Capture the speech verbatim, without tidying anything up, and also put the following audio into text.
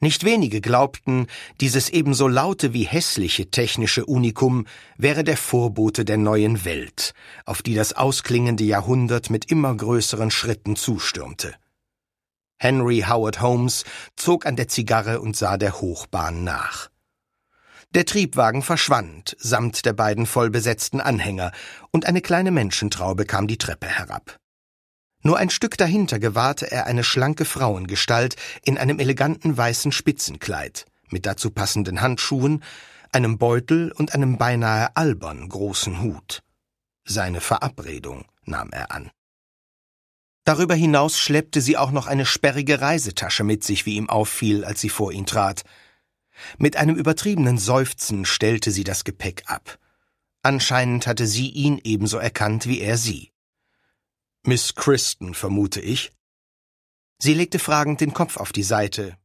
Nicht wenige glaubten, dieses ebenso laute wie hässliche technische Unikum wäre der Vorbote der neuen Welt, auf die das ausklingende Jahrhundert mit immer größeren Schritten zustürmte. Henry Howard Holmes zog an der Zigarre und sah der Hochbahn nach. Der Triebwagen verschwand, samt der beiden vollbesetzten Anhänger, und eine kleine Menschentraube kam die Treppe herab. Nur ein Stück dahinter gewahrte er eine schlanke Frauengestalt in einem eleganten weißen Spitzenkleid, mit dazu passenden Handschuhen, einem Beutel und einem beinahe albern großen Hut. Seine Verabredung nahm er an. Darüber hinaus schleppte sie auch noch eine sperrige Reisetasche mit sich, wie ihm auffiel, als sie vor ihn trat. Mit einem übertriebenen Seufzen stellte sie das Gepäck ab. Anscheinend hatte sie ihn ebenso erkannt wie er sie. »Miss Criston, vermute ich?« Sie legte fragend den Kopf auf die Seite,